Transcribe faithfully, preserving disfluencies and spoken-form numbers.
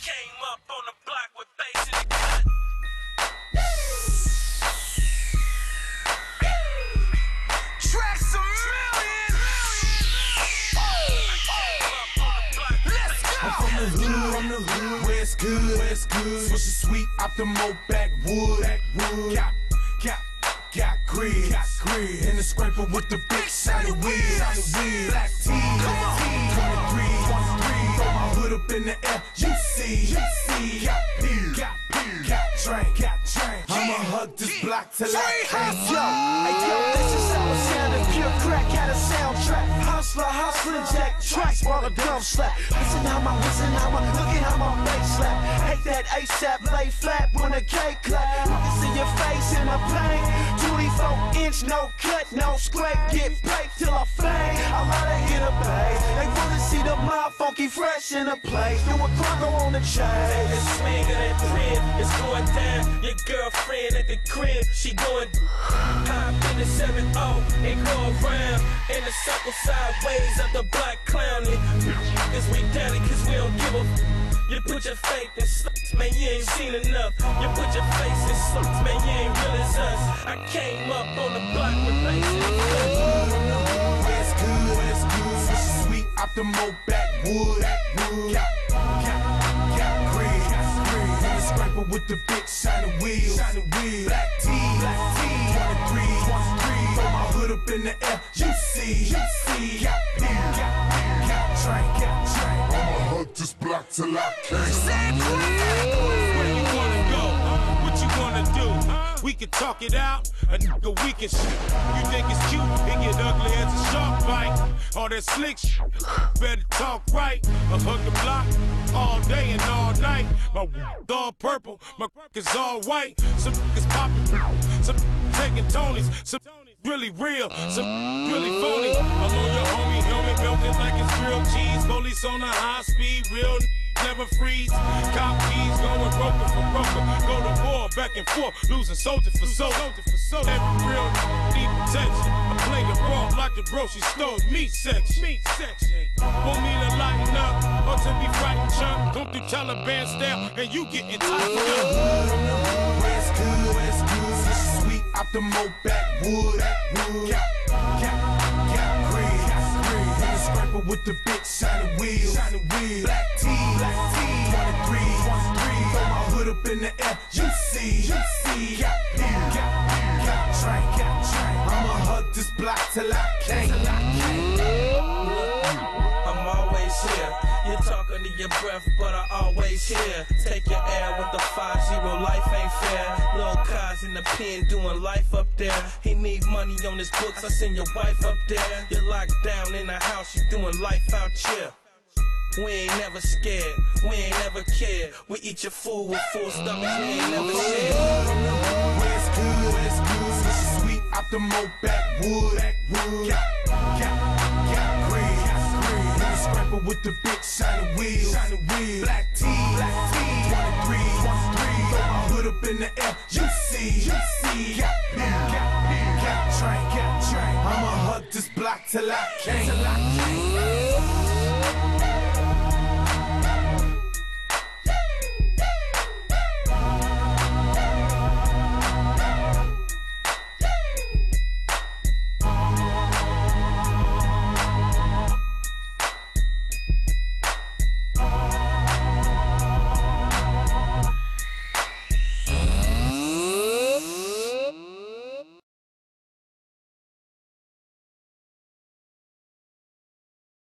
came up on the block with bass in the cut. Tracks a million. Let's go. I'm from the hood, from the hood, where it's good, where it's good. Switch the sweet optimal backwood, backwood. Got, got, got grid, got grid. In the scraper with the big shiny wheels, shiny wheels. Black tee, black tee, twenty-three, twenty-three. Throw my hood up in the air, you see, you see. Got pills, got pills, got drink, got drink. I'ma hug this block till I can't. Yo, hey yo, this is how it sounded. Pure crack had a soundtrack. Hustler, hustling, jack tracks while the drum slap. Listen how my, listen how my, look at how my bass slap. Hate that ASAP, lay flat when a cake clap. You can see your face in the paint. twenty-four inch, no cut, no scrape. Get paid till I fade. I love to hit a bag. They wanna see the mob funky fresh in the place. Do a clock on the chain. Take the swing of that crib, it's going down. Your girlfriend at the crib, she going hop in the seven oh and go around in the circle sideways of the black clown. Cause we down it cause we don't give a f. You put your faith in sluts, man, you ain't seen enough. You put your face in sluts, man, you ain't real as us. I came up on the block with bass in the cut. Where it's good, where it's good. Switch the sweet optimal backwood, backwood. Got, got, got grid, got grid. In the scraper with the big shiny wheels, shiny wheels. Black tee, black tee, twenty-three, twenty-three. Throw my hood up in the air, you see, you see. Got pills, got pills, got drink, got drink. I'ma hug this block till I can't. Where you wanna go? What you wanna do? We can talk it out, a nigga we can shoot. You think it's cute? It get ugly as a shark bite. All that slick shit, better talk right. I hug the block all day and all night. My all purple, my is all white. Some niggas poppin', some taking Tonys, some really real, some really phony. I'm on your homie helmet, milking like it's real cheese. Police on a high speed, real never freeze. Cop keys going broker for broker. Go to war, back and forth, losing soldier for soldier. Every real need protection. I play the raw like the grocery store meat section. Meat section. Want me to lighten up or to be frightened, chunk? Come through Taliban style and you getting tightened up. Where it's good, where it's good. Switch the sweet optimal backwood, backwood. Got, got, got grid, got grid. In the scraper with the big shiny wheels, shiny wheels. Black tee, black tee, twenty-three, twenty-three. Throw my hood up in the air, you see, you see. Got pills, got pills, got drink, got drink. I'ma hug this block till I can't. I'm always here. You're talking to your breath, but I always hear. Take your air with the five zero, life ain't fair. Lil' Kaz in the pen doing life up there. He need money on his books, I send your wife up there. You're locked down in the house, you doing life out here. We ain't never scared, we ain't never cared. We eat your food with full stomachs, we ain't never shared. Where it's good, where it's good. Switch the sweet optimal backwood, backwood. Got, got, got grid, got grid. In the scraper with the big shiny wheels, shiny wheels. Black tee, black tee, twenty-three, twenty-three. Throw my hood up in the air, you see, you see. Got pills, got pills, got drink, got drink. I'ma hug this block till I can't.